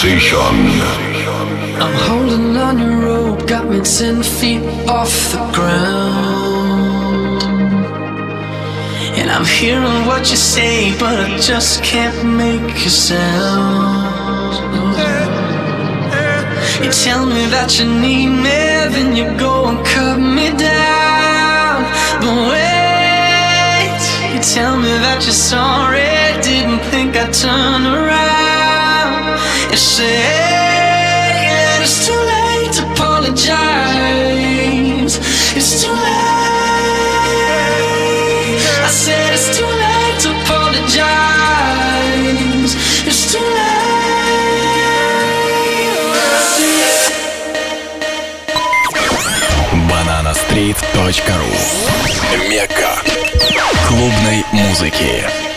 Sensation. I'm holding on your rope, got me 10 feet off the ground. And I'm hearing what you say, but I just can't make a sound. You tell me that you need me, then you go and cut me down. But wait, you tell me that you're sorry, didn't think I'd turn around. You say that it's too late to apologize. It's too late. I said it's too late to apologize. It's too late. Bananastreet.ru Мекка клубной музыки.